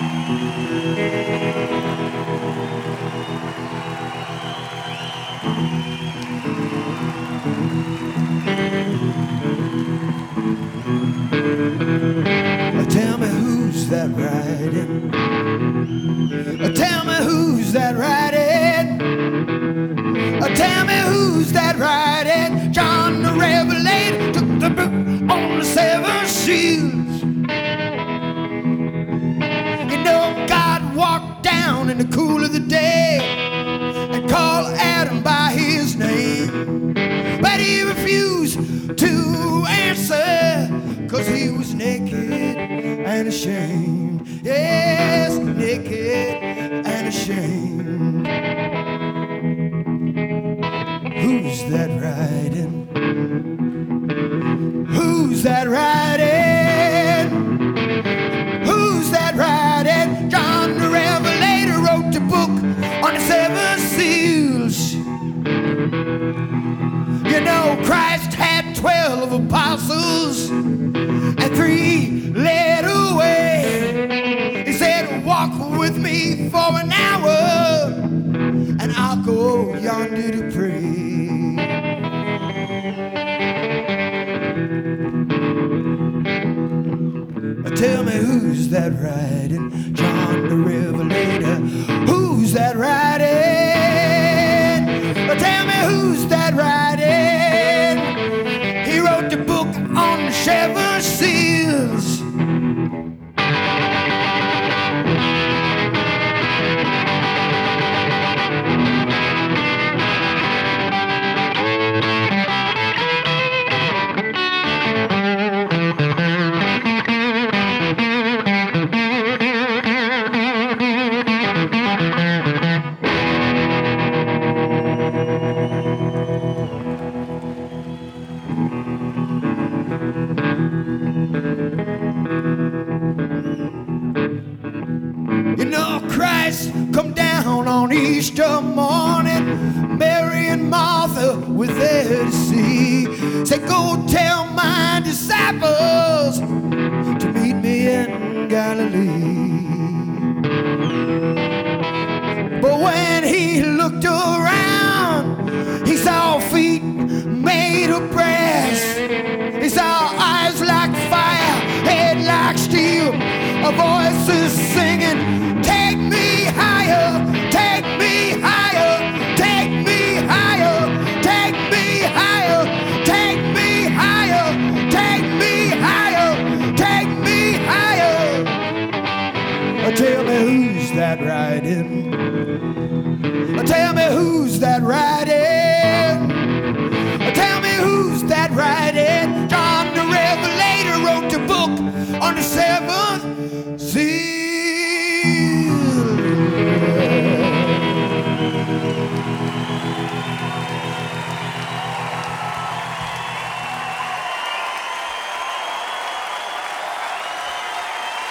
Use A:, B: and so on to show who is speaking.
A: Tell me who's that riding? Tell me who's that riding? Tell me who's that riding? John the Revelator took the book on the seven seals. You know God walked down in the cool of the day and called Adam by his name, but he refused to answer, 'cause he was naked and ashamed. Yes, naked and ashamed. Who's that riding? Who's that riding? Who's that riding? John the Revelator wrote the book on the seven seals. You know, Christ had 12 apostles and 3 led away. He said, walk with me for an hour and I'll go yonder to pray. Tell me who's that riding? John the Revelator. Who's that riding? Tell me who's that riding? He wrote the book on the seven seals. You know, Christ come down on Easter morning. Mary and Martha were there to see. Said, go tell my disciples to meet me in Galilee. But when he looked around, he saw feet made of brass. He saw eyes like fire, head like steel, a voice is singing, take me higher, take me higher, take me higher, take me higher, take me higher, take me higher, take me higher. Tell me who's that riding? Tell me who's that riding?